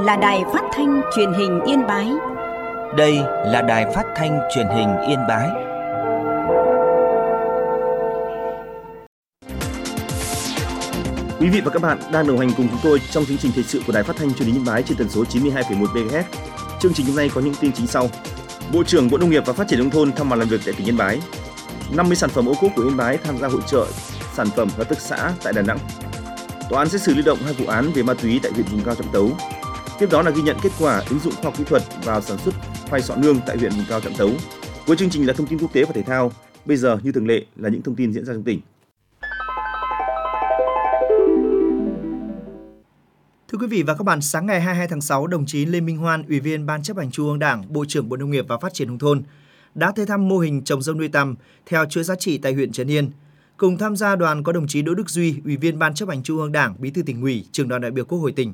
là Đài Phát thanh Truyền hình Yên Bái. Đây là Đài Phát thanh Truyền hình Yên Bái. Quý vị và các bạn đang đồng hành cùng chúng tôi trong chương trình thời sự của Đài Phát thanh Truyền hình Yên Bái trên tần số 92,1 MHz. Chương trình hôm nay có những tin chính sau: Bộ trưởng Bộ Nông nghiệp và Phát triển nông thôn thăm và làm việc tại tỉnh Yên Bái. 50 sản phẩm ô cốp của Yên Bái tham gia hội chợ sản phẩm hợp tác xã tại Đà Nẵng. Tòa án xét xử lưu động 2 vụ án về ma túy tại huyện vùng cao Trạm Tấu. Tiếp đó là ghi nhận kết quả ứng dụng khoa học kỹ thuật vào sản xuất khoai sọ nương tại huyện vùng cao Trạm Tấu. Cuối chương trình là thông tin quốc tế và thể thao. Bây giờ như thường lệ là những thông tin diễn ra trong tỉnh. Thưa quý vị và các bạn, sáng ngày 22 tháng 6, đồng chí Lê Minh Hoan, Ủy viên Ban Chấp hành Trung ương Đảng, Bộ trưởng Bộ Nông nghiệp và Phát triển nông thôn đã tới thăm mô hình trồng dâu nuôi tầm theo chuỗi giá trị tại huyện Trấn Yên. Cùng tham gia đoàn có đồng chí Đỗ Đức Duy, Ủy viên Ban Chấp hành Trung ương Đảng, Bí thư Tỉnh ủy, Trưởng đoàn đại biểu Quốc hội tỉnh.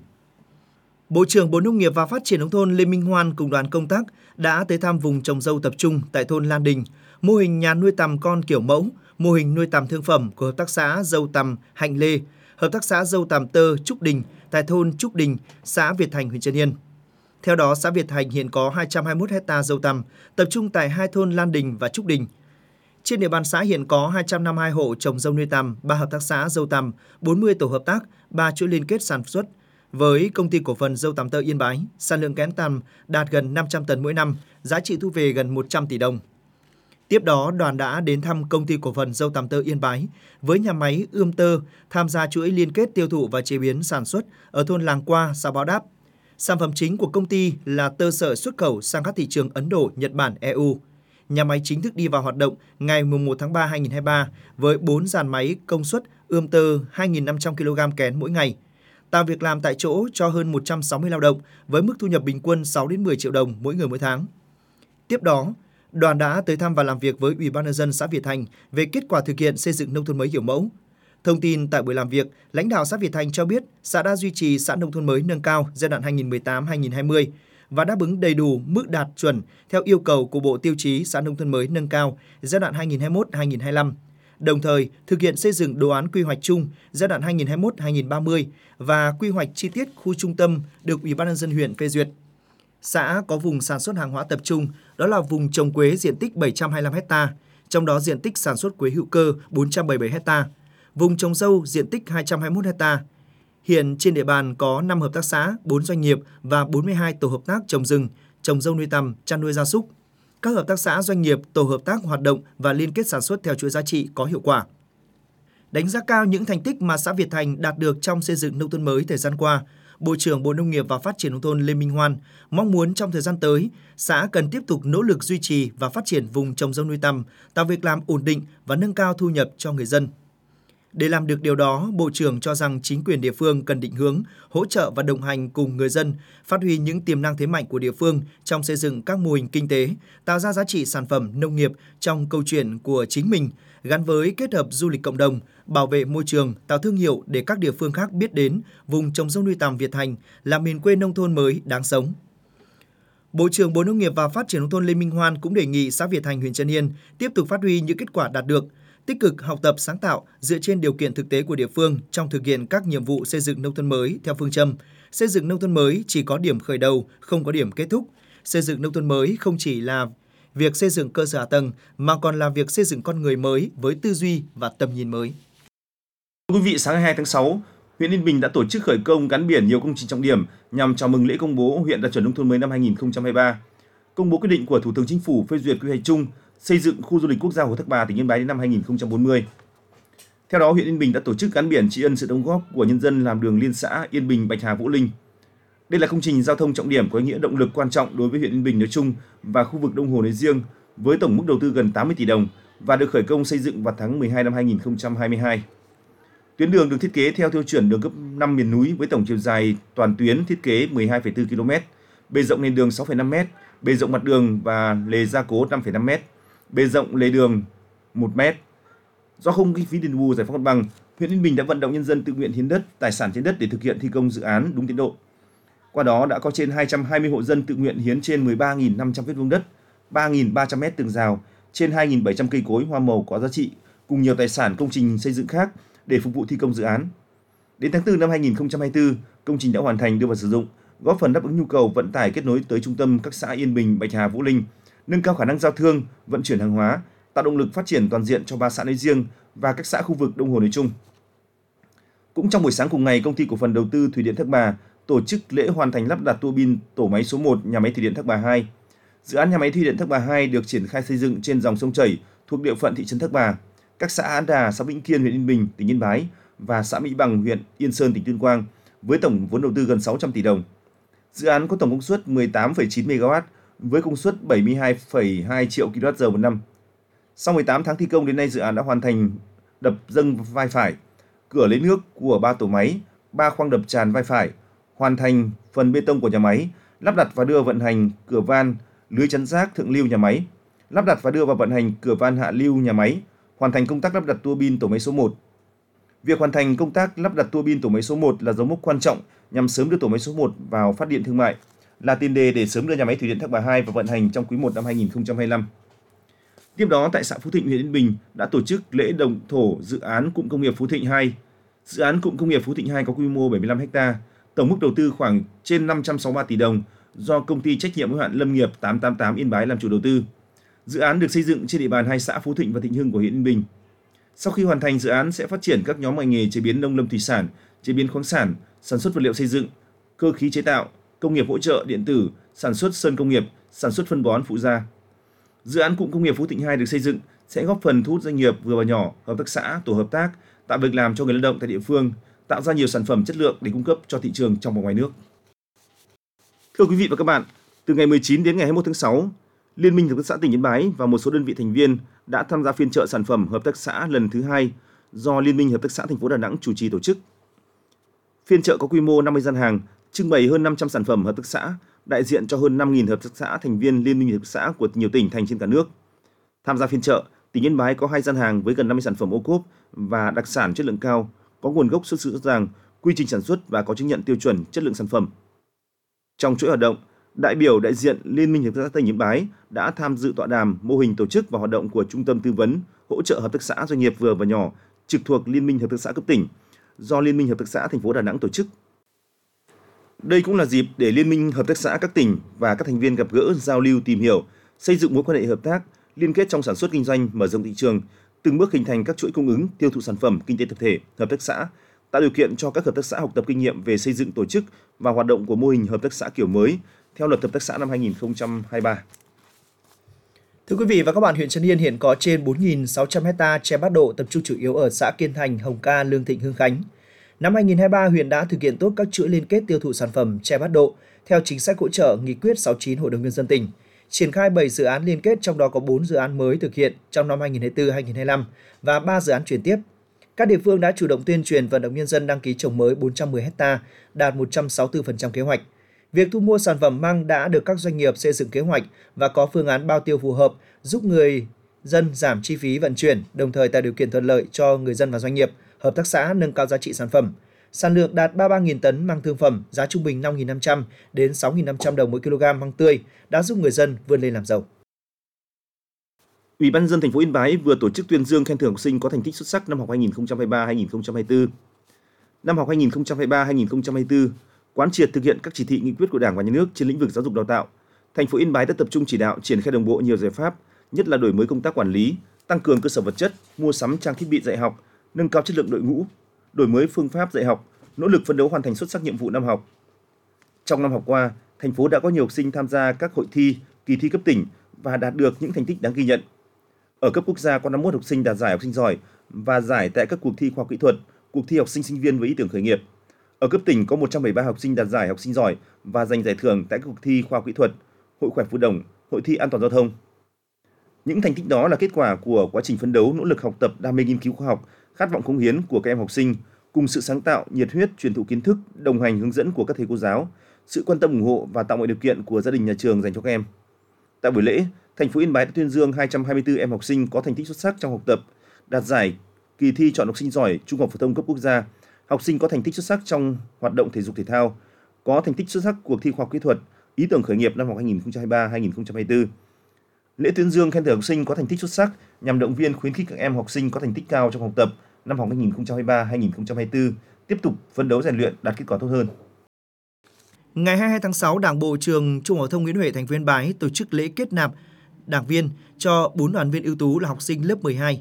Bộ trưởng Bộ Nông nghiệp và Phát triển nông thôn Lê Minh Hoan cùng đoàn công tác đã tới thăm vùng trồng dâu tập trung tại thôn Lan Đình, mô hình nhà nuôi tầm con kiểu mẫu, mô hình nuôi tầm thương phẩm của hợp tác xã dâu tầm Hạnh Lê, hợp tác xã dâu tầm tơ Trúc Đình tại thôn Trúc Đình, xã Việt Thành, huyện Trấn Yên. Theo đó, xã Việt Thành hiện có 221 ha dâu tầm, tập trung tại hai thôn Lan Đình và Trúc Đình. Trên địa bàn xã hiện có 252 hộ trồng dâu nuôi tầm, 3 hợp tác xã dâu tầm, 40 tổ hợp tác, 3 chuỗi liên kết sản xuất. Với công ty cổ phần dâu tầm tơ Yên Bái, sản lượng kén tầm đạt gần 500 tấn mỗi năm, giá trị thu về gần 100 tỷ đồng. Tiếp đó, đoàn đã đến thăm công ty cổ phần dâu tầm tơ Yên Bái với nhà máy ươm tơ tham gia chuỗi liên kết tiêu thụ và chế biến sản xuất ở thôn Làng Qua, xã Báo Đáp. Sản phẩm chính của công ty là tơ sợi xuất khẩu sang các thị trường Ấn Độ, Nhật Bản, EU. Nhà máy chính thức đi vào hoạt động ngày 1 tháng 3 2023 với 4 dàn máy công suất ươm tơ 2.500 kg kén mỗi ngày, tạo việc làm tại chỗ cho hơn 160 lao động với mức thu nhập bình quân 6 đến 10 triệu đồng mỗi người mỗi tháng. Tiếp đó, đoàn đã tới thăm và làm việc với Ủy ban nhân dân xã Việt Thành về kết quả thực hiện xây dựng nông thôn mới kiểu mẫu. Thông tin tại buổi làm việc, lãnh đạo xã Việt Thành cho biết xã đã duy trì xã nông thôn mới nâng cao giai đoạn 2018-2020 và đáp ứng đầy đủ mức đạt chuẩn theo yêu cầu của Bộ Tiêu chí xã nông thôn mới nâng cao giai đoạn 2021-2025. Đồng thời, thực hiện xây dựng đồ án quy hoạch chung giai đoạn 2021-2030 và quy hoạch chi tiết khu trung tâm được Ủy ban nhân dân huyện phê duyệt. Xã có vùng sản xuất hàng hóa tập trung, đó là vùng trồng quế diện tích 725 ha, trong đó diện tích sản xuất quế hữu cơ 477 ha, vùng trồng dâu diện tích 221 ha. Hiện trên địa bàn có 5 hợp tác xã, 4 doanh nghiệp và 42 tổ hợp tác trồng rừng, trồng dâu nuôi tầm, chăn nuôi gia súc. Các hợp tác xã, doanh nghiệp, tổ hợp tác hoạt động và liên kết sản xuất theo chuỗi giá trị có hiệu quả. Đánh giá cao những thành tích mà xã Việt Thành đạt được trong xây dựng nông thôn mới thời gian qua, Bộ trưởng Bộ Nông nghiệp và Phát triển nông thôn Lê Minh Hoan mong muốn trong thời gian tới, xã cần tiếp tục nỗ lực duy trì và phát triển vùng trồng dâu nuôi tầm, tạo việc làm ổn định và nâng cao thu nhập cho người dân. Để làm được điều đó, Bộ trưởng cho rằng chính quyền địa phương cần định hướng, hỗ trợ và đồng hành cùng người dân, phát huy những tiềm năng thế mạnh của địa phương trong xây dựng các mô hình kinh tế, tạo ra giá trị sản phẩm nông nghiệp trong câu chuyện của chính mình, gắn với kết hợp du lịch cộng đồng, bảo vệ môi trường, tạo thương hiệu để các địa phương khác biết đến vùng trồng dâu nuôi tầm Việt Thành là miền quê nông thôn mới đáng sống. Bộ trưởng Bộ Nông nghiệp và Phát triển nông thôn Lê Minh Hoan cũng đề nghị xã Việt Thành, huyện Trấn Yên tiếp tục phát huy những kết quả đạt được, tích cực học tập sáng tạo dựa trên điều kiện thực tế của địa phương trong thực hiện các nhiệm vụ xây dựng nông thôn mới theo phương châm xây dựng nông thôn mới chỉ có điểm khởi đầu, không có điểm kết thúc. Xây dựng nông thôn mới không chỉ là việc xây dựng cơ sở hạ tầng mà còn là việc xây dựng con người mới với tư duy và tầm nhìn mới. Thưa quý vị, sáng ngày 2 tháng 6, huyện Yên Bình đã tổ chức khởi công gắn biển nhiều công trình trọng điểm nhằm chào mừng lễ công bố huyện đạt chuẩn nông thôn mới năm 2023. Công bố quyết định của Thủ tướng Chính phủ phê duyệt quy hoạch chung xây dựng khu du lịch quốc gia Hồ Thác Bà, tỉnh Yên Bái đến năm 2040. Theo đó, huyện Yên Bình đã tổ chức gắn biển tri ân sự đóng góp của nhân dân làm đường liên xã Yên Bình, Bạch Hà, Vũ Linh. Đây là công trình giao thông trọng điểm có ý nghĩa động lực quan trọng đối với huyện Yên Bình nói chung và khu vực Đông Hồ nói riêng, với tổng mức đầu tư gần 80 tỷ đồng và được khởi công xây dựng vào tháng 12 năm 2022. Tuyến đường được thiết kế theo tiêu chuẩn đường cấp 5 miền núi với tổng chiều dài toàn tuyến thiết kế 12,4 km, bề rộng nền đường 6,5 m, bề rộng mặt đường và lề gia cố 5,5 m, bề rộng lề đường 1 m. Do không kinh phí đền bù giải phóng mặt bằng, huyện Yên Bình đã vận động nhân dân tự nguyện hiến đất, tài sản trên đất để thực hiện thi công dự án đúng tiến độ. Qua đó đã có trên 220 hộ dân tự nguyện hiến trên 13.500 m2 đất, 3.300 m tường rào, trên 2.700 cây cối hoa màu có giá trị cùng nhiều tài sản công trình xây dựng khác để phục vụ thi công dự án. Đến tháng 4 năm 2024, công trình đã hoàn thành đưa vào sử dụng góp phần đáp ứng nhu cầu vận tải kết nối tới trung tâm các xã Yên Bình, Bạch Hà, Vũ Linh, nâng cao khả năng giao thương, vận chuyển hàng hóa, tạo động lực phát triển toàn diện cho 3 xã nói riêng và các xã khu vực Đông Hồ nói chung. Cũng trong buổi sáng cùng ngày, Công ty Cổ phần Đầu tư Thủy điện Thác Bà tổ chức lễ hoàn thành lắp đặt tua bin tổ máy số 1 nhà máy thủy điện Thác Bà 2. Dự án nhà máy thủy điện Thác Bà 2 được triển khai xây dựng trên dòng sông chảy thuộc địa phận thị trấn Thác Bà, các xã An Đà, xã Vĩnh Kiên, huyện Yên Bình, tỉnh Yên Bái và xã Mỹ Bằng, huyện Yên Sơn, tỉnh Tuyên Quang với tổng vốn đầu tư gần 600 tỷ đồng. Dự án có tổng công suất 18,9 MW với công suất 72,2 triệu kWh một năm. Sau 18 tháng thi công đến nay, dự án đã hoàn thành đập dâng vai phải, cửa lấy nước của 3 tổ máy, 3 khoang đập tràn vai phải, hoàn thành phần bê tông của nhà máy, lắp đặt và đưa vận hành cửa van, lưới chắn rác thượng lưu nhà máy, lắp đặt và đưa vào vận hành cửa van hạ lưu nhà máy, hoàn thành công tác lắp đặt tua bin tổ máy số 1. Việc hoàn thành công tác lắp đặt tua bin tổ máy số 1 là dấu mốc quan trọng nhằm sớm đưa tổ máy số 1 vào phát điện thương mại, là tiền đề để sớm đưa nhà máy thủy điện Thác Bà 2 vào vận hành trong quý 1 năm 2025. Tiếp đó, tại xã Phú Thịnh, huyện Yên Bình đã tổ chức lễ động thổ dự án cụm công nghiệp Phú Thịnh 2. Dự án cụm công nghiệp Phú Thịnh 2 có quy mô 75 ha, tổng mức đầu tư khoảng trên 563 tỷ đồng do công ty trách nhiệm hữu hạn Lâm nghiệp 888 Yên Bái làm chủ đầu tư. Dự án được xây dựng trên địa bàn 2 xã Phú Thịnh và Thịnh Hưng của huyện Yên Bình. Sau khi hoàn thành, dự án sẽ phát triển các nhóm ngành nghề chế biến nông lâm thủy sản, chế biến khoáng sản, sản xuất vật liệu xây dựng, cơ khí chế tạo, công nghiệp hỗ trợ điện tử, sản xuất sơn công nghiệp, sản xuất phân bón phụ gia. Dự án cụm công nghiệp Phú Thịnh 2 được xây dựng sẽ góp phần thu hút doanh nghiệp vừa và nhỏ, hợp tác xã, tổ hợp tác, tạo việc làm cho người lao động tại địa phương, tạo ra nhiều sản phẩm chất lượng để cung cấp cho thị trường trong và ngoài nước. Thưa quý vị và các bạn, từ ngày 19 đến ngày 21 tháng 6, Liên minh Hợp tác xã tỉnh Yên Bái và một số đơn vị thành viên đã tham gia phiên chợ sản phẩm hợp tác xã lần thứ 2 do Liên minh Hợp tác xã thành phố Đà Nẵng chủ trì tổ chức. Phiên chợ có quy mô 50 gian hàng, trưng bày hơn 500 sản phẩm hợp tác xã, đại diện cho hơn 5.000 hợp tác xã thành viên Liên minh Hợp tác xã của nhiều tỉnh thành trên cả nước. Tham gia phiên chợ, tỉnh Yên Bái có 2 gian hàng với gần 50 sản phẩm ô cốp và đặc sản chất lượng cao, có nguồn gốc xuất xứ rõ ràng, quy trình sản xuất và có chứng nhận tiêu chuẩn chất lượng sản phẩm. Trong chuỗi hoạt động, đại biểu đại diện Liên minh Hợp tác xã tỉnh Yên Bái đã tham dự tọa đàm mô hình tổ chức và hoạt động của Trung tâm tư vấn hỗ trợ hợp tác xã doanh nghiệp vừa và nhỏ trực thuộc Liên minh Hợp tác xã cấp tỉnh do Liên minh Hợp tác xã thành phố Đà Nẵng tổ chức. Đây cũng là dịp để Liên minh Hợp tác xã các tỉnh và các thành viên gặp gỡ, giao lưu, tìm hiểu, xây dựng mối quan hệ hợp tác, liên kết trong sản xuất kinh doanh, mở rộng thị trường, từng bước hình thành các chuỗi cung ứng, tiêu thụ sản phẩm kinh tế tập thể, hợp tác xã, tạo điều kiện cho các hợp tác xã học tập kinh nghiệm về xây dựng tổ chức và hoạt động của mô hình hợp tác xã kiểu mới theo Luật Hợp tác xã năm 2023. Thưa quý vị và các bạn, huyện Trấn Yên hiện có trên 4.600 ha chè bát độ tập trung chủ yếu ở xã Kiên Thành, Hồng Ca, Lương Thịnh, Hương Khánh. Năm 2023, huyện đã thực hiện tốt các chuỗi liên kết tiêu thụ sản phẩm chè bát độ theo chính sách hỗ trợ Nghị quyết 69 Hội đồng Nhân dân tỉnh, triển khai 7 dự án liên kết, trong đó có 4 dự án mới thực hiện trong năm 2024-2025 và 3 dự án chuyển tiếp. Các địa phương đã chủ động tuyên truyền vận động nhân dân đăng ký trồng mới 410 ha, đạt 164% kế hoạch. Việc thu mua sản phẩm măng đã được các doanh nghiệp xây dựng kế hoạch và có phương án bao tiêu phù hợp, giúp người dân giảm chi phí vận chuyển, đồng thời tạo điều kiện thuận lợi cho người dân và doanh nghiệp, hợp tác xã nâng cao giá trị sản phẩm. Sản lượng đạt 33.000 tấn măng thương phẩm, giá trung bình 5.500 đến 6.500 đồng mỗi kg măng tươi đã giúp người dân vươn lên làm giàu. Ủy ban nhân dân thành phố Yên Bái vừa tổ chức tuyên dương khen thưởng học sinh có thành tích xuất sắc năm học 2023-2024. Năm học 2023-2024, quán triệt thực hiện các chỉ thị nghị quyết của Đảng và Nhà nước trên lĩnh vực giáo dục đào tạo, thành phố Yên Bái đã tập trung chỉ đạo triển khai đồng bộ nhiều giải pháp, nhất là đổi mới công tác quản lý, tăng cường cơ sở vật chất, mua sắm trang thiết bị dạy học, nâng cao chất lượng đội ngũ, đổi mới phương pháp dạy học, nỗ lực phấn đấu hoàn thành xuất sắc nhiệm vụ năm học. Trong năm học qua, thành phố đã có nhiều học sinh tham gia các hội thi, kỳ thi cấp tỉnh và đạt được những thành tích đáng ghi nhận. Ở cấp quốc gia có 51 học sinh đạt giải học sinh giỏi và giải tại các cuộc thi khoa học kỹ thuật, cuộc thi học sinh sinh viên với ý tưởng khởi nghiệp. Ở cấp tỉnh có 173 học sinh đạt giải học sinh giỏi và giành giải thưởng tại các cuộc thi khoa học kỹ thuật, hội khỏe phù đồng, hội thi an toàn giao thông. Những thành tích đó là kết quả của quá trình phấn đấu, nỗ lực học tập, đam mê nghiên cứu khoa học, khát vọng cống hiến của các em học sinh, cùng sự sáng tạo, nhiệt huyết, truyền thụ kiến thức, đồng hành hướng dẫn của các thầy cô giáo, sự quan tâm ủng hộ và tạo mọi điều kiện của gia đình nhà trường dành cho các em. Tại buổi lễ, thành phố Yên Bái đã tuyên dương 224 em học sinh có thành tích xuất sắc trong học tập, đạt giải kỳ thi chọn học sinh giỏi Trung học phổ thông cấp quốc gia, học sinh có thành tích xuất sắc trong hoạt động thể dục thể thao, có thành tích xuất sắc cuộc thi khoa học kỹ thuật, ý tưởng khởi nghiệp năm học 2023-2024. Lễ tuyên dương khen thưởng học sinh có thành tích xuất sắc nhằm động viên khuyến khích các em học sinh có thành tích cao trong học tập năm học 2023-2024 tiếp tục phấn đấu rèn luyện đạt kết quả tốt hơn. Ngày 22 tháng 6, Đảng bộ trường Trung học phổ thông Nguyễn Huệ, thành phố Yên Bái tổ chức lễ kết nạp đảng viên cho 4 đoàn viên ưu tú là học sinh lớp 12.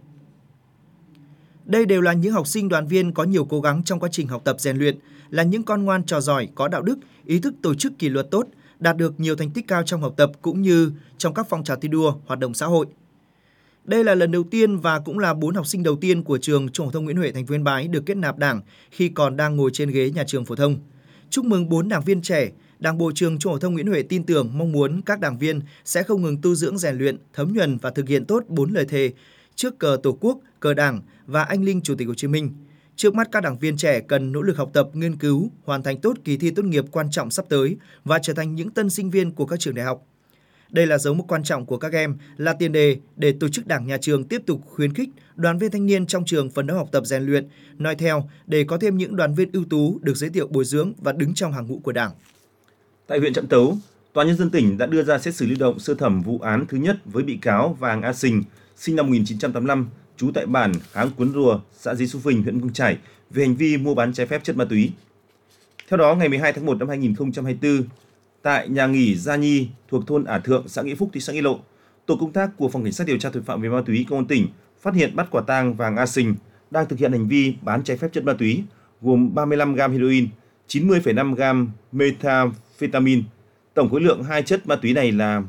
Đây đều là những học sinh đoàn viên có nhiều cố gắng trong quá trình học tập rèn luyện, là những con ngoan trò giỏi, có đạo đức, ý thức tổ chức kỷ luật tốt, đạt được nhiều thành tích cao trong học tập cũng như trong các phong trào thi đua, hoạt động xã hội. Đây là lần đầu tiên và cũng là 4 học sinh đầu tiên của trường Trung học phổ thông Nguyễn Huệ, thành phố Yên Bái được kết nạp đảng khi còn đang ngồi trên ghế nhà trường phổ thông. Chúc mừng 4 đảng viên trẻ. Đảng bộ trường Trung học phổ thông Nguyễn Huệ tin tưởng, mong muốn các đảng viên sẽ không ngừng tu dưỡng rèn luyện, thấm nhuần và thực hiện tốt 4 lời thề trước cờ Tổ quốc, cờ Đảng và anh linh Chủ tịch Hồ Chí Minh. Trước mắt, các đảng viên trẻ cần nỗ lực học tập, nghiên cứu, hoàn thành tốt kỳ thi tốt nghiệp quan trọng sắp tới và trở thành những tân sinh viên của các trường đại học. Đây là dấu mốc quan trọng của các em, là tiền đề để tổ chức đảng nhà trường tiếp tục khuyến khích đoàn viên thanh niên trong trường phấn đấu học tập rèn luyện, noi theo để có thêm những đoàn viên ưu tú được giới thiệu bồi dưỡng và đứng trong hàng ngũ của Đảng. Tại huyện Trạm Tấu, Tòa Nhân dân tỉnh đã đưa ra xét xử lưu động sơ thẩm vụ án thứ nhất với bị cáo Vàng A Sình, sinh năm 1985, trú tại bản Háng Cuốn Rùa, xã Dí Xu Phình, huyện Mương Chải, về hành vi mua bán trái phép chất ma túy. Theo đó, ngày 12 tháng 1 năm 2024, tại nhà nghỉ Gia Nhi thuộc thôn Ả Thượng, xã Nghĩa Phúc, thị xã Nghĩa Lộ, tổ công tác của Phòng Cảnh sát điều tra tội phạm về ma túy Công an tỉnh phát hiện bắt quả tang Vàng A Sình đang thực hiện hành vi bán trái phép chất ma túy gồm 35 gram heroin, 90,5 gram methamphetamine. Tổng khối lượng hai chất ma túy này là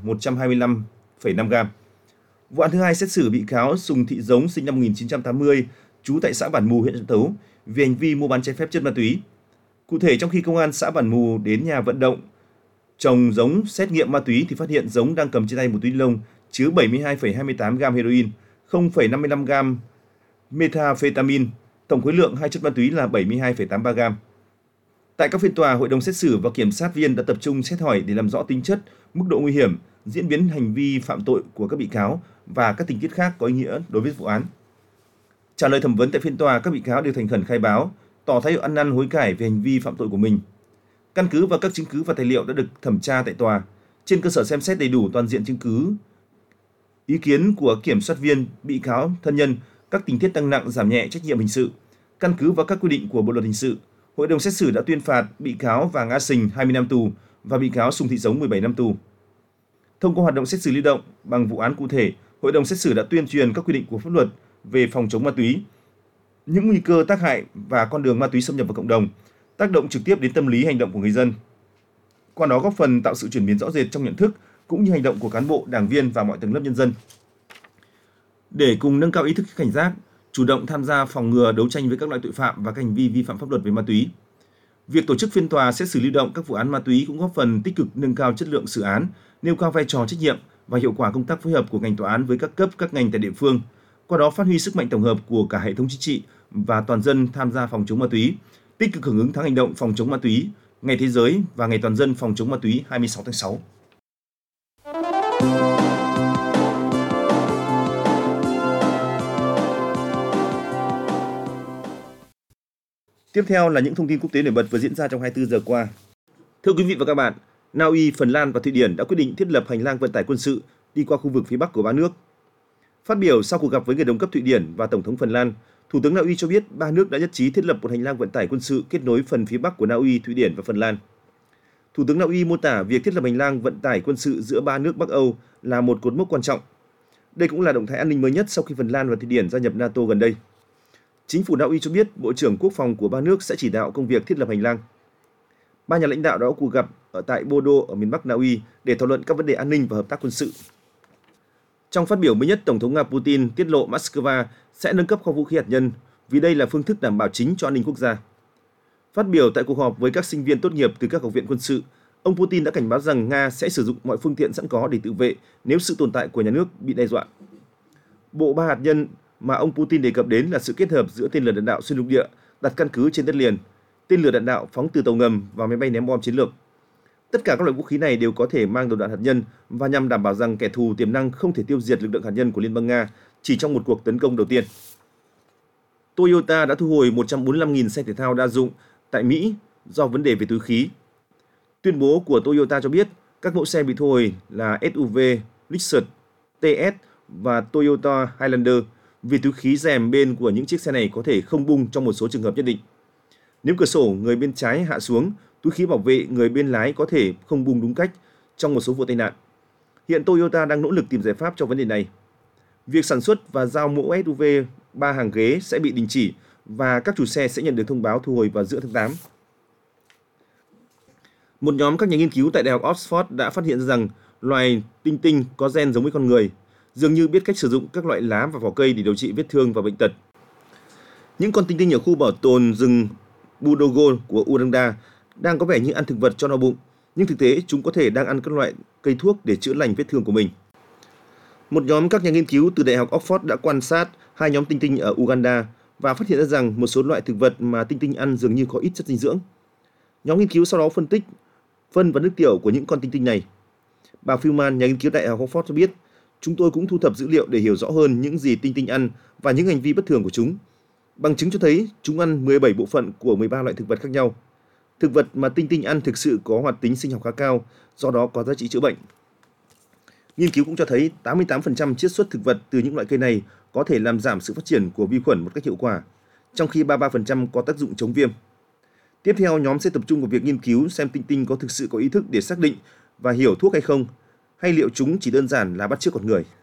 125,5 gram. Vụ án thứ hai xét xử bị cáo Sùng Thị Giống, sinh năm 1980, trú tại xã Bản Mù, huyện Trạm Tấu, về hành vi mua bán trái phép chất ma túy. Cụ thể, trong khi công an xã Bản Mù đến nhà vận động trồng Giống xét nghiệm ma túy thì phát hiện Giống đang cầm trên tay một túi ni lông chứa 72,28 gram heroin, 0,55 gram methamphetamine. Tổng khối lượng hai chất ma túy là 72,83 gram. Tại các phiên tòa, hội đồng xét xử và kiểm sát viên đã tập trung xét hỏi để làm rõ tính chất, mức độ nguy hiểm, diễn biến hành vi phạm tội của các bị cáo và các tình tiết khác có ý nghĩa đối với vụ án. Trả lời thẩm vấn tại phiên tòa, các bị cáo đều thành khẩn khai báo, tỏ thái độ ăn năn hối cải về hành vi phạm tội của mình. Căn cứ vào các chứng cứ và tài liệu đã được thẩm tra tại tòa, trên cơ sở xem xét đầy đủ toàn diện chứng cứ, ý kiến của kiểm soát viên, bị cáo, thân nhân, các tình tiết tăng nặng giảm nhẹ trách nhiệm hình sự, căn cứ vào các quy định của Bộ luật hình sự, hội đồng xét xử đã tuyên phạt bị cáo Vàng A Sình 20 năm tù và bị cáo Sùng Thị Giống 17 năm tù. Thông qua hoạt động xét xử lưu động bằng vụ án cụ thể, hội đồng xét xử đã tuyên truyền các quy định của pháp luật về phòng chống ma túy, những nguy cơ tác hại và con đường ma túy xâm nhập vào cộng đồng, tác động trực tiếp đến tâm lý hành động của người dân. Qua đó góp phần tạo sự chuyển biến rõ rệt trong nhận thức cũng như hành động của cán bộ, đảng viên và mọi tầng lớp nhân dân. Để cùng nâng cao ý thức cảnh giác, chủ động tham gia phòng ngừa, đấu tranh với các loại tội phạm và các hành vi vi phạm pháp luật về ma túy. Việc tổ chức phiên tòa xét xử lưu động các vụ án ma túy cũng góp phần tích cực nâng cao chất lượng xử án, nêu cao vai trò trách nhiệm và hiệu quả công tác phối hợp của ngành tòa án với các cấp, các ngành tại địa phương. Qua đó phát huy sức mạnh tổng hợp của cả hệ thống chính trị và toàn dân tham gia phòng chống ma túy, tích cực hưởng ứng tháng hành động phòng chống ma túy, Ngày Thế giới và Ngày Toàn dân phòng chống ma túy 26 tháng 6. Tiếp theo là những thông tin quốc tế nổi bật vừa diễn ra trong 24 giờ qua. Thưa quý vị và các bạn, Na Uy, Phần Lan và Thụy Điển đã quyết định thiết lập hành lang vận tải quân sự đi qua khu vực phía Bắc của ba nước. Phát biểu sau cuộc gặp với người đồng cấp Thụy Điển và Tổng thống Phần Lan, Thủ tướng Na Uy cho biết ba nước đã nhất trí thiết lập một hành lang vận tải quân sự kết nối phần phía Bắc của Na Uy, Thụy Điển và Phần Lan. Thủ tướng Na Uy mô tả việc thiết lập hành lang vận tải quân sự giữa ba nước Bắc Âu là một cột mốc quan trọng. Đây cũng là động thái an ninh mới nhất sau khi Phần Lan và Thụy Điển gia nhập NATO gần đây. Chính phủ Na Uy cho biết Bộ trưởng Quốc phòng của ba nước sẽ chỉ đạo công việc thiết lập hành lang. Ba nhà lãnh đạo đã có cuộc gặp ở tại Bodo ở miền Bắc Na Uy để thảo luận các vấn đề an ninh và hợp tác quân sự. Trong phát biểu mới nhất, Tổng thống Nga Putin tiết lộ Moscow sẽ nâng cấp kho vũ khí hạt nhân vì đây là phương thức đảm bảo chính cho an ninh quốc gia. Phát biểu tại cuộc họp với các sinh viên tốt nghiệp từ các học viện quân sự, ông Putin đã cảnh báo rằng Nga sẽ sử dụng mọi phương tiện sẵn có để tự vệ nếu sự tồn tại của nhà nước bị đe dọa. Bộ ba hạt nhân mà ông Putin đề cập đến là sự kết hợp giữa tên lửa đạn đạo xuyên lục địa đặt căn cứ trên đất liền, tên lửa đạn đạo phóng từ tàu ngầm và máy bay ném bom chiến lược. Tất cả các loại vũ khí này đều có thể mang đầu đạn hạt nhân và nhằm đảm bảo rằng kẻ thù tiềm năng không thể tiêu diệt lực lượng hạt nhân của Liên bang Nga chỉ trong một cuộc tấn công đầu tiên. Toyota đã thu hồi 145.000 xe thể thao đa dụng tại Mỹ do vấn đề về túi khí. Tuyên bố của Toyota cho biết các mẫu xe bị thu hồi là SUV Lexus TS và Toyota Highlander vì túi khí rèm bên của những chiếc xe này có thể không bung trong một số trường hợp nhất định. Nếu cửa sổ người bên trái hạ xuống, túi khí bảo vệ người bên lái có thể không bung đúng cách trong một số vụ tai nạn. Hiện Toyota đang nỗ lực tìm giải pháp cho vấn đề này. Việc sản xuất và giao mẫu SUV 3 hàng ghế sẽ bị đình chỉ và các chủ xe sẽ nhận được thông báo thu hồi vào giữa tháng 8. Một nhóm các nhà nghiên cứu tại Đại học Oxford đã phát hiện ra rằng loài tinh tinh có gen giống với con người, dường như biết cách sử dụng các loại lá và vỏ cây để điều trị vết thương và bệnh tật. Những con tinh tinh ở khu bảo tồn rừng Budogo của Uganda đang có vẻ như ăn thực vật cho no bụng, nhưng thực tế chúng có thể đang ăn các loại cây thuốc để chữa lành vết thương của mình. Một nhóm các nhà nghiên cứu từ Đại học Oxford đã quan sát 2 nhóm tinh tinh ở Uganda và phát hiện ra rằng một số loại thực vật mà tinh tinh ăn dường như có ít chất dinh dưỡng. Nhóm nghiên cứu sau đó phân tích phân và nước tiểu của những con tinh tinh này. Bà Philman, nhà nghiên cứu Đại học Oxford cho biết, chúng tôi cũng thu thập dữ liệu để hiểu rõ hơn những gì tinh tinh ăn và những hành vi bất thường của chúng. Bằng chứng cho thấy chúng ăn 17 bộ phận của 13 loại thực vật khác nhau. Thực vật mà tinh tinh ăn thực sự có hoạt tính sinh học khá cao, do đó có giá trị chữa bệnh. Nghiên cứu cũng cho thấy 88% chiết xuất thực vật từ những loại cây này có thể làm giảm sự phát triển của vi khuẩn một cách hiệu quả, trong khi 33% có tác dụng chống viêm. Tiếp theo, nhóm sẽ tập trung vào việc nghiên cứu xem tinh tinh có thực sự có ý thức để xác định và hiểu thuốc hay không, hay liệu chúng chỉ đơn giản là bắt chước con người.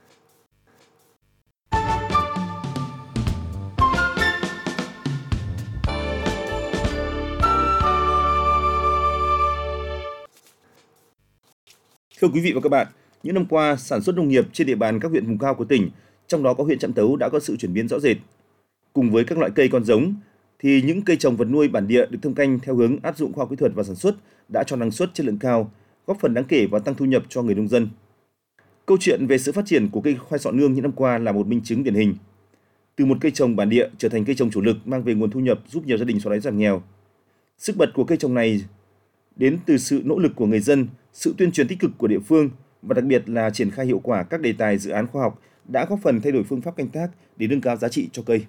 Thưa quý vị và các bạn, những năm qua, sản xuất nông nghiệp trên địa bàn các huyện vùng cao của tỉnh, trong đó có huyện Trạm Tấu đã có sự chuyển biến rõ rệt. Cùng với các loại cây con giống, thì những cây trồng vật nuôi bản địa được thâm canh theo hướng áp dụng khoa học kỹ thuật và sản xuất đã cho năng suất chất lượng cao, góp phần đáng kể vào tăng thu nhập cho người nông dân. Câu chuyện về sự phát triển của cây khoai sọ nương những năm qua là một minh chứng điển hình. Từ một cây trồng bản địa trở thành cây trồng chủ lực mang về nguồn thu nhập giúp nhiều gia đình xóa đói giảm nghèo. Sức bật của cây trồng này đến từ sự nỗ lực của người dân, sự tuyên truyền tích cực của địa phương và đặc biệt là triển khai hiệu quả các đề tài dự án khoa học đã góp phần thay đổi phương pháp canh tác để nâng cao giá trị cho cây.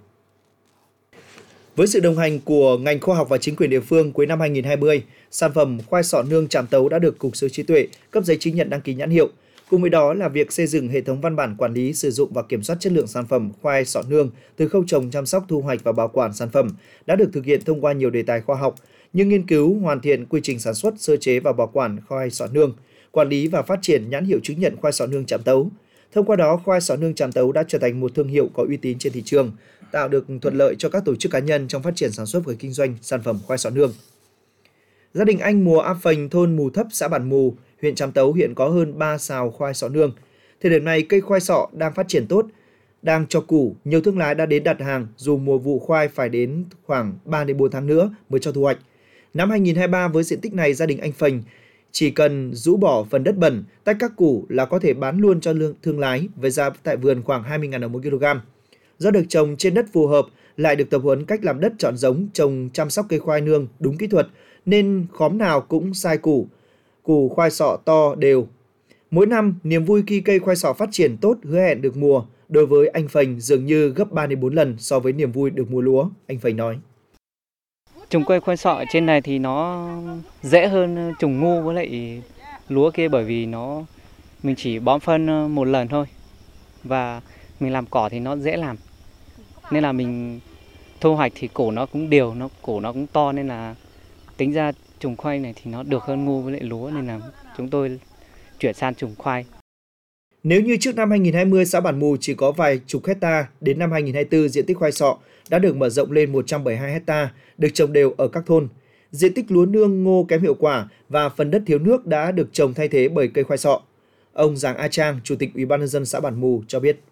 Với sự đồng hành của ngành khoa học và chính quyền địa phương, cuối năm 2020, sản phẩm khoai sọ nương Trạm Tấu đã được Cục Sở hữu trí tuệ cấp giấy chứng nhận đăng ký nhãn hiệu. Cùng với đó là việc xây dựng hệ thống văn bản quản lý sử dụng và kiểm soát chất lượng sản phẩm khoai sọ nương từ khâu trồng, chăm sóc, thu hoạch và bảo quản sản phẩm đã được thực hiện thông qua nhiều đề tài khoa học như nghiên cứu, hoàn thiện quy trình sản xuất, sơ chế và bảo quản khoai sọ nương, quản lý và phát triển nhãn hiệu chứng nhận khoai sọ nương Trạm Tấu. Thông qua đó, khoai sọ nương Trạm Tấu đã trở thành một thương hiệu có uy tín trên thị trường, tạo được thuận lợi cho các tổ chức cá nhân trong phát triển sản xuất và kinh doanh sản phẩm khoai sọ nương. Gia đình anh Mùa A Phành, thôn Mù Thấp, xã Bản Mù, huyện Trạm Tấu hiện có hơn 3 sào khoai sọ nương. Thời điểm này, cây khoai sọ đang phát triển tốt, đang cho củ, nhiều thương lái đã đến đặt hàng dù mùa vụ khoai phải đến khoảng 3 đến 4 tháng nữa mới cho thu hoạch. Năm 2023 với diện tích này, gia đình anh Phành chỉ cần rũ bỏ phần đất bẩn, tách các củ là có thể bán luôn cho thương lái với giá tại vườn khoảng 20.000 đồng 1 kg. Do được trồng trên đất phù hợp, lại được tập huấn cách làm đất chọn giống, trồng chăm sóc cây khoai nương đúng kỹ thuật nên khóm nào cũng sai củ khoai sọ to đều. Mỗi năm, niềm vui khi cây khoai sọ phát triển tốt hứa hẹn được mùa đối với anh Phành dường như gấp 3 đến 4 lần so với niềm vui được mua lúa, anh Phành nói. Trồng cây khoai sọ trên này thì nó dễ hơn trồng ngô với lại lúa kia, bởi vì mình chỉ bón phân một lần thôi và mình làm cỏ thì nó dễ làm, nên là mình thu hoạch thì củ nó cũng đều, củ nó cũng to, nên là tính ra trồng khoai này thì nó được hơn ngô với lại lúa, nên là chúng tôi chuyển sang trồng khoai. Nếu như trước năm 2020 xã Bản Mù chỉ có vài chục hecta, đến năm 2024 diện tích khoai sọ đã được mở rộng lên 172 hecta, được trồng đều ở các thôn. Diện tích lúa nương, ngô kém hiệu quả và phần đất thiếu nước đã được trồng thay thế bởi cây khoai sọ. Ông Giàng A Trang, Chủ tịch Ủy ban nhân dân xã Bản Mù cho biết.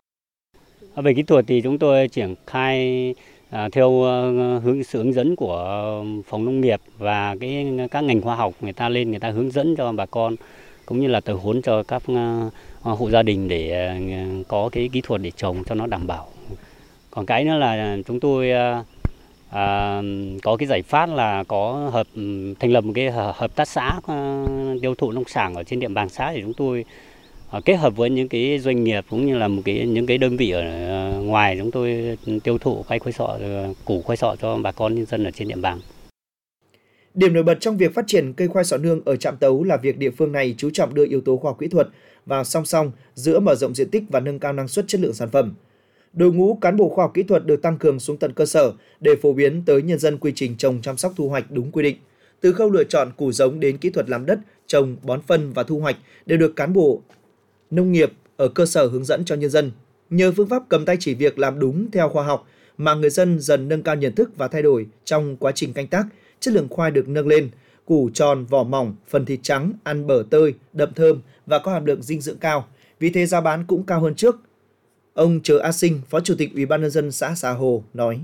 Về kỹ thuật thì chúng tôi triển khai theo sự hướng dẫn của phòng nông nghiệp và các ngành khoa học, người ta hướng dẫn cho bà con cũng như là tập huấn cho các hộ gia đình để có cái kỹ thuật để trồng cho nó đảm bảo. Còn cái nữa là chúng tôi có cái giải pháp là thành lập một cái hợp tác xã tiêu thụ nông sản ở trên địa bàn xã, thì chúng tôi kết hợp với những cái doanh nghiệp cũng như là những cái đơn vị ở ngoài, chúng tôi tiêu thụ củ khoai sọ cho bà con nhân dân ở trên địa bàn. Điểm nổi bật trong việc phát triển cây khoai sọ nương ở Trạm Tấu là việc địa phương này chú trọng đưa yếu tố khoa học kỹ thuật vào song song giữa mở rộng diện tích và nâng cao năng suất chất lượng sản phẩm. Đội ngũ cán bộ khoa học kỹ thuật được tăng cường xuống tận cơ sở để phổ biến tới nhân dân quy trình trồng, chăm sóc, thu hoạch đúng quy định. Từ khâu lựa chọn củ giống đến kỹ thuật làm đất, trồng, bón phân và thu hoạch đều được cán bộ nông nghiệp ở cơ sở hướng dẫn cho nhân dân. Nhờ phương pháp cầm tay chỉ việc làm đúng theo khoa học mà người dân dần nâng cao nhận thức và thay đổi trong quá trình canh tác, chất lượng khoai được nâng lên, củ tròn, vỏ mỏng, phần thịt trắng, ăn bở tơi, đậm thơm và có hàm lượng dinh dưỡng cao. Vì thế giá bán cũng cao hơn trước. Ông Trờ A Sinh, Phó Chủ tịch Ủy ban nhân dân xã Xà Hồ nói: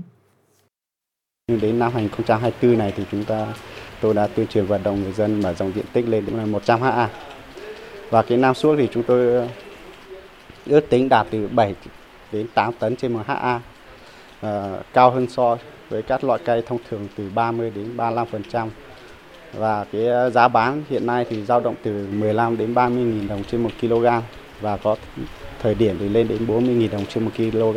Đến năm 2024 này thì tôi đã tuyên truyền vận động người dân mở rộng diện tích lên đến 100 ha. Và cái năng suất thì chúng tôi ước tính đạt từ 7 đến 8 tấn trên 1 ha, cao hơn so với các loại cây thông thường từ 30 đến 35%. Và cái giá bán hiện nay thì dao động từ 15 đến 30.000 đồng trên 1 kg và có thời điểm thì lên đến 40.000 đồng trên 1 kg.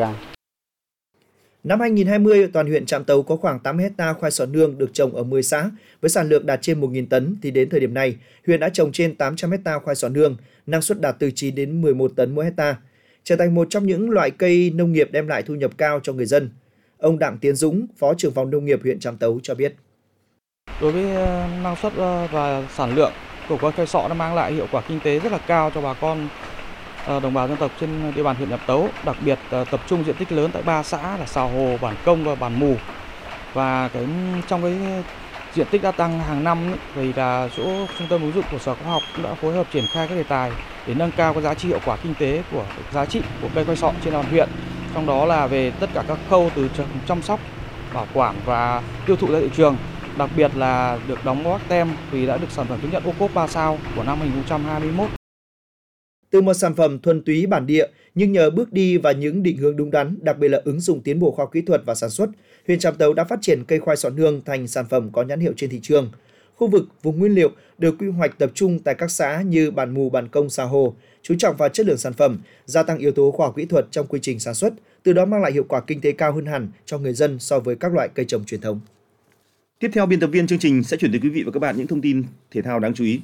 Năm 2020, toàn huyện Trạm Tấu có khoảng 80 hecta khoai sọ nương được trồng ở 10 xã với sản lượng đạt trên 1.000 tấn, thì đến thời điểm này, huyện đã trồng trên 800 hecta khoai sọ nương, năng suất đạt từ 9 đến 11 tấn mỗi hecta, trở thành một trong những loại cây nông nghiệp đem lại thu nhập cao cho người dân. Ông Đặng Tiến Dũng, Phó trưởng phòng nông nghiệp huyện Trạm Tấu cho biết: Đối với năng suất và sản lượng của cây sọ nó mang lại hiệu quả kinh tế rất là cao cho bà con đồng bào dân tộc trên địa bàn huyện Trạm Tấu, đặc biệt tập trung diện tích lớn tại 3 xã là Xà Hồ, Bản Công và Bản Mù. Và trong cái diện tích đã tăng hàng năm thì là chỗ trung tâm ứng dụng của Sở Khoa học cũng đã phối hợp triển khai các đề tài để nâng cao cái giá trị hiệu quả kinh tế của giá trị của cây khoai sọ trên địa bàn huyện. Trong đó là về tất cả các khâu từ chăm sóc, bảo quản và tiêu thụ ra thị trường. Đặc biệt là được đóng góp tem vì đã được sản phẩm chứng nhận ô cốp 3 sao của năm 2021. Từ một sản phẩm thuần túy bản địa, nhưng nhờ bước đi và những định hướng đúng đắn, đặc biệt là ứng dụng tiến bộ khoa học kỹ thuật và sản xuất, huyện Trạm Tấu đã phát triển cây khoai sọ nương thành sản phẩm có nhãn hiệu trên thị trường. Khu vực vùng nguyên liệu được quy hoạch tập trung tại các xã như Bản Mù, Bản Công, Xà Hồ, chú trọng vào chất lượng sản phẩm, gia tăng yếu tố khoa học kỹ thuật trong quy trình sản xuất, từ đó mang lại hiệu quả kinh tế cao hơn hẳn cho người dân so với các loại cây trồng truyền thống. Tiếp theo, biên tập viên chương trình sẽ chuyển tới quý vị và các bạn những thông tin thể thao đáng chú ý.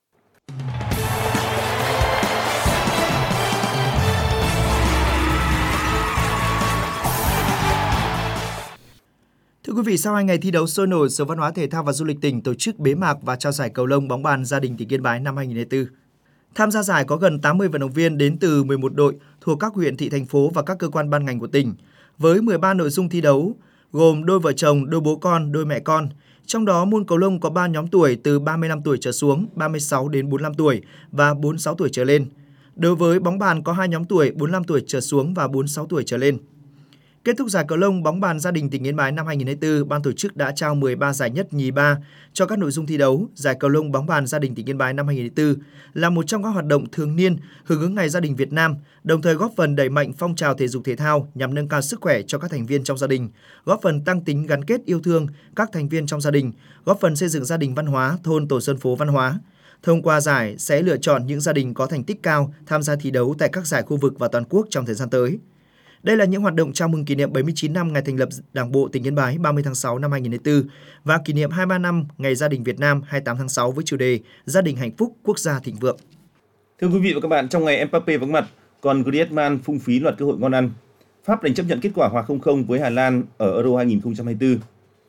Thưa quý vị, sau 2 ngày thi đấu sôi nổi, Sở Văn hóa Thể thao và Du lịch tỉnh tổ chức bế mạc và trao giải cầu lông bóng bàn gia đình tỉnh Yên Bái năm 2024. Tham gia giải có gần 80 vận động viên đến từ 11 đội thuộc các huyện, thị, thành phố và các cơ quan ban ngành của tỉnh, với 13 nội dung thi đấu, gồm đôi vợ chồng, đôi bố con, đôi mẹ con. Trong đó, môn cầu lông có 3 nhóm tuổi từ 35 tuổi trở xuống, 36 đến 45 tuổi và 46 tuổi trở lên. Đối với bóng bàn có 2 nhóm tuổi, 45 tuổi trở xuống và 46 tuổi trở lên. Kết thúc giải cầu lông bóng bàn gia đình tỉnh Yên Bái năm 2024, ban tổ chức đã trao 13 giải nhất nhì ba cho các nội dung thi đấu. Giải cầu lông bóng bàn gia đình tỉnh Yên Bái năm 2024 là một trong các hoạt động thường niên hưởng ứng Ngày Gia đình Việt Nam, đồng thời góp phần đẩy mạnh phong trào thể dục thể thao nhằm nâng cao sức khỏe cho các thành viên trong gia đình, góp phần tăng tính gắn kết yêu thương các thành viên trong gia đình, góp phần xây dựng gia đình văn hóa, thôn tổ dân phố văn hóa. Thông qua giải sẽ lựa chọn những gia đình có thành tích cao tham gia thi đấu tại các giải khu vực và toàn quốc trong thời gian tới. Đây là những hoạt động chào mừng kỷ niệm 79 năm ngày thành lập Đảng bộ tỉnh Yên Bái 30 tháng 6 năm 2004 và kỷ niệm 23 năm Ngày Gia đình Việt Nam 28 tháng 6 với chủ đề Gia đình hạnh phúc, quốc gia thịnh vượng. Thưa quý vị và các bạn, trong ngày Mbappé vắng mặt, còn Griezmann phung phí loạt cơ hội ngon ăn. Pháp đành chấp nhận kết quả hòa 0-0 với Hà Lan ở Euro 2024.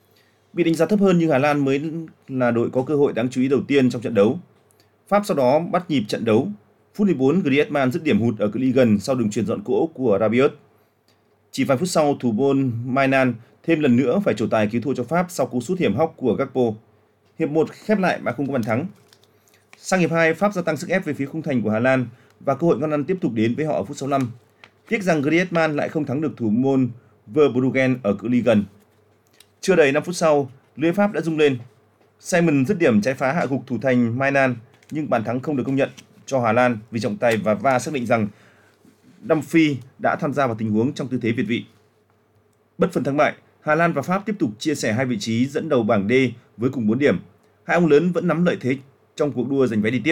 Bị đánh giá thấp hơn nhưng Hà Lan mới là đội có cơ hội đáng chú ý đầu tiên trong trận đấu. Pháp sau đó bắt nhịp trận đấu. Phút 14, Griezmann dứt điểm hụt ở cự ly gần sau đường chuyền dọn cỗ của Rabiot. Chỉ vài phút sau, thủ môn Mainan thêm lần nữa phải trổ tài cứu thua cho Pháp sau cú sút hiểm hóc của Gakpo. Hiệp 1 khép lại mà không có bàn thắng. Sang hiệp 2, Pháp gia tăng sức ép về phía khung thành của Hà Lan và cơ hội ngon ăn tiếp tục đến với họ ở phút 65. Tiếc rằng Griezmann lại không thắng được thủ môn Verbruggen ở cự ly gần. Chưa đầy 5 phút sau, lưới Pháp đã rung lên. Simon dứt điểm trái phá hạ gục thủ thành Mainan, nhưng bàn thắng không được công nhận cho Hà Lan vì trọng tài và VAR xác định rằng Dumfries đã tham gia vào tình huống trong tư thế việt vị. Bất phân thắng bại, Hà Lan và Pháp tiếp tục chia sẻ 2 vị trí dẫn đầu bảng D với cùng 4 điểm. Hai ông lớn vẫn nắm lợi thế trong cuộc đua giành vé đi tiếp.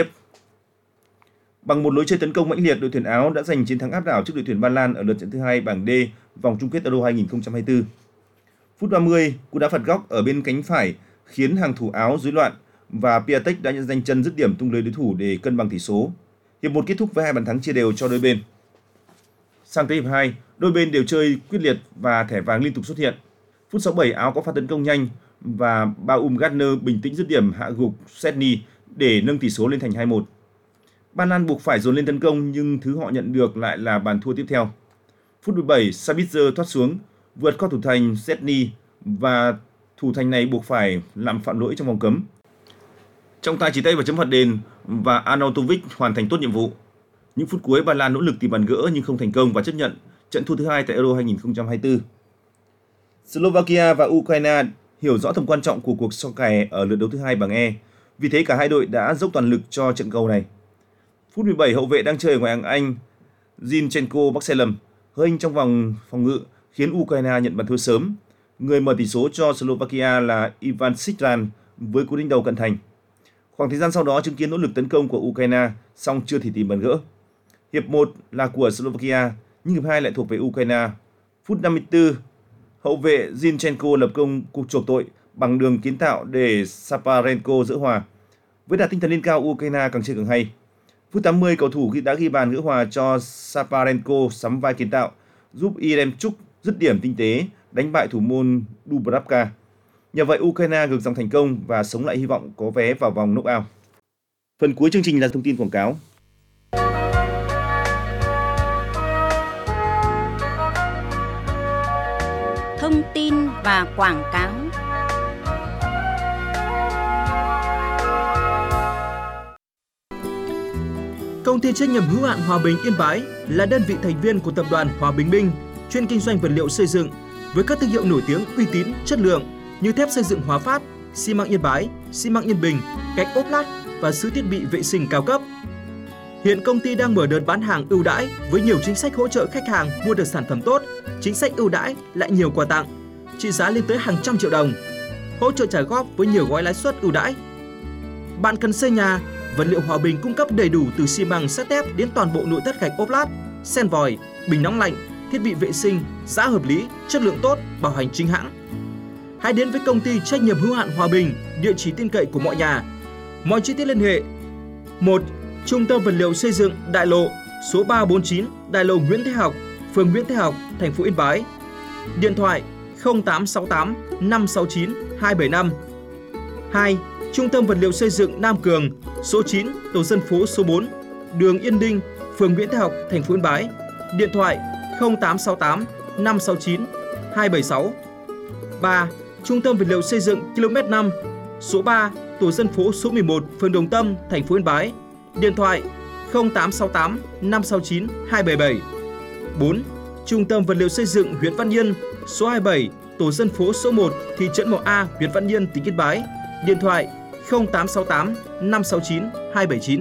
Bằng một lối chơi tấn công mãnh liệt, đội tuyển Áo đã giành chiến thắng áp đảo trước đội tuyển Ba Lan ở lượt trận thứ 2 bảng D vòng chung kết Euro 2024. Phút 30, cú đá phạt góc ở bên cánh phải khiến hàng thủ Áo rối loạn và Piatek đã giành chân dứt điểm tung lưới đối thủ để cân bằng tỷ số. Hiệp 1 kết thúc với 2 bàn thắng chia đều cho đôi bên. Sang tới hiệp 2, đôi bên đều chơi quyết liệt và thẻ vàng liên tục xuất hiện. Phút 67, Áo có pha tấn công nhanh, và Baumgartner bình tĩnh dứt điểm hạ gục Szczęsny để nâng tỷ số lên thành 2-1. Ba Lan buộc phải dồn lên tấn công nhưng thứ họ nhận được lại là bàn thua tiếp theo. Phút 17, Sabitzer thoát xuống, vượt qua thủ thành Szczęsny và thủ thành này buộc phải làm phạm lỗi trong vòng cấm. Trọng tài chỉ tay vào chấm phạt đền và Arnautovic hoàn thành tốt nhiệm vụ. Những phút cuối, Ba Lan nỗ lực tìm bàn gỡ nhưng không thành công và chấp nhận trận thua thứ hai tại Euro 2024. Slovakia và Ukraine hiểu rõ tầm quan trọng của cuộc so kè ở lượt đấu thứ hai bảng E. Vì thế cả hai đội đã dốc toàn lực cho trận cầu này. Phút 17, hậu vệ đang chơi ở ngoại hạng Anh Zinchenko Barcelona hơi trong vòng phòng ngự khiến Ukraine nhận bàn thua sớm. Người mở tỷ số cho Slovakia là Ivan Sitran với cú đánh đầu cận thành. Khoảng thời gian sau đó chứng kiến nỗ lực tấn công của Ukraine song chưa thể tìm bàn gỡ. Hiệp 1 là của Slovakia nhưng hiệp 2 lại thuộc về Ukraine. Phút 54, hậu vệ Zinchenko lập công cuộc chuộc tội bằng đường kiến tạo để Saparenko gỡ hòa. Với đà tinh thần lên cao, Ukraine càng chơi càng hay. Phút 80, cầu thủ đã ghi bàn gỡ hòa cho Saparenko sắm vai kiến tạo, giúp Yaremchuk dứt điểm tinh tế, đánh bại thủ môn Dubravka. Nhờ vậy, Ukraine ngược dòng thành công và sống lại hy vọng có vé vào vòng knock-out. Phần cuối chương trình là thông tin quảng cáo. Thông tin và quảng cáo. Công ty trách nhiệm hữu hạn Hòa Bình Yên Bái là đơn vị thành viên của tập đoàn Hòa Bình Minh, chuyên kinh doanh vật liệu xây dựng với các thương hiệu nổi tiếng, uy tín, chất lượng như thép xây dựng Hòa Phát, xi măng Yên Bái, xi măng Yên Bình, gạch ốp lát và sứ thiết bị vệ sinh cao cấp. Hiện công ty đang mở đợt bán hàng ưu đãi với nhiều chính sách hỗ trợ khách hàng mua được sản phẩm tốt, chính sách ưu đãi lại nhiều quà tặng, trị giá lên tới hàng trăm triệu đồng, hỗ trợ trả góp với nhiều gói lãi suất ưu đãi. Bạn cần xây nhà, vật liệu Hòa Bình cung cấp đầy đủ từ xi măng, sắt thép đến toàn bộ nội thất gạch ốp lát, sen vòi, bình nóng lạnh, thiết bị vệ sinh, giá hợp lý, chất lượng tốt, bảo hành chính hãng. Hãy đến với công ty trách nhiệm hữu hạn Hòa Bình, địa chỉ tin cậy của mọi nhà. Mọi chi tiết liên hệ: 1. Trung tâm vật liệu xây dựng Đại lộ, số 349, Đại lộ Nguyễn Thế Học, phường Nguyễn Thế Học, thành phố Yên Bái. Điện thoại 0868 569 275. 2. Trung tâm vật liệu xây dựng Nam Cường, số 9, tổ dân phố số 4, đường Yên Đinh, phường Nguyễn Thế Học, thành phố Yên Bái. Điện thoại 0868 569 276. 3. Trung tâm vật liệu xây dựng km 5, số 3, tổ dân phố số 11, phường Đồng Tâm, thành phố Yên Bái. Điện thoại 0868 569 277. 4. Trung tâm vật liệu xây dựng huyện Văn Yên, số 27, tổ dân phố số 1, thị trấn Mỏ A, huyện Văn Yên, tỉnh Yên Bái. Điện thoại 0868 569 279.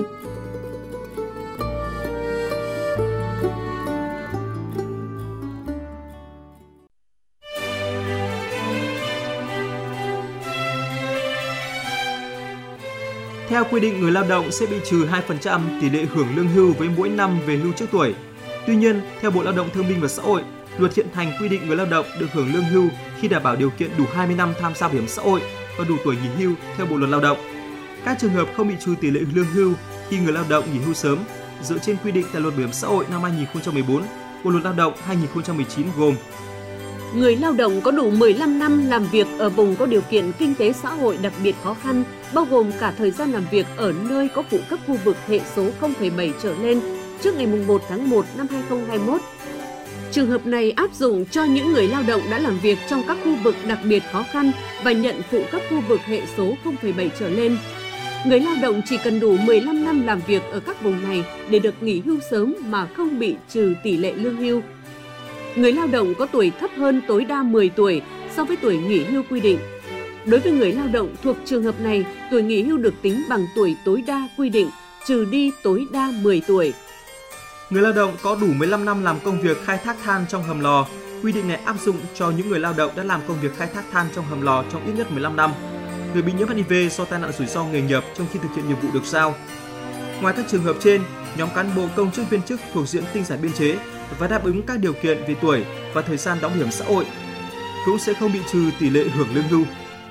Theo quy định, người lao động sẽ bị trừ 2% tỷ lệ hưởng lương hưu với mỗi năm về hưu trước tuổi. Tuy nhiên, theo Bộ Lao động Thương binh và Xã hội, luật hiện hành quy định người lao động được hưởng lương hưu khi đảm bảo điều kiện đủ 20 năm tham gia bảo hiểm xã hội và đủ tuổi nghỉ hưu theo Bộ luật Lao động. Các trường hợp không bị trừ tỷ lệ lương hưu khi người lao động nghỉ hưu sớm dựa trên quy định tại Luật Bảo hiểm xã hội năm 2014, Bộ luật Lao động 2019 gồm: người lao động có đủ 15 năm làm việc ở vùng có điều kiện kinh tế xã hội đặc biệt khó khăn, bao gồm cả thời gian làm việc ở nơi có phụ cấp khu vực hệ số 0,7 trở lên trước ngày 1 tháng 1 năm 2021. Trường hợp này áp dụng cho những người lao động đã làm việc trong các khu vực đặc biệt khó khăn và nhận phụ cấp khu vực hệ số 0,7 trở lên. Người lao động chỉ cần đủ 15 năm làm việc ở các vùng này để được nghỉ hưu sớm mà không bị trừ tỷ lệ lương hưu. Người lao động có tuổi thấp hơn tối đa 10 tuổi so với tuổi nghỉ hưu quy định. Đối với người lao động thuộc trường hợp này, tuổi nghỉ hưu được tính bằng tuổi tối đa quy định, trừ đi tối đa 10 tuổi. Người lao động có đủ 15 năm làm công việc khai thác than trong hầm lò. Quy định này áp dụng cho những người lao động đã làm công việc khai thác than trong hầm lò trong ít nhất 15 năm. Người bị nhiễm HIV do tai nạn rủi ro nghề nghiệp trong khi thực hiện nhiệm vụ được giao. Ngoài các trường hợp trên, nhóm cán bộ công chức viên chức thuộc diện tinh giản biên chế và đáp ứng các điều kiện về tuổi và thời gian đóng bảo hiểm xã hội cũng sẽ không bị trừ tỷ lệ hưởng lương hưu.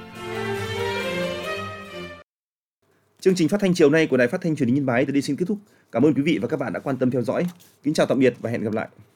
Chương trình phát thanh chiều nay của Đài Phát thanh Truyền hình Yên Bái tới đây xin kết thúc. Cảm ơn quý vị và các bạn đã quan tâm theo dõi. Kính chào tạm biệt và hẹn gặp lại.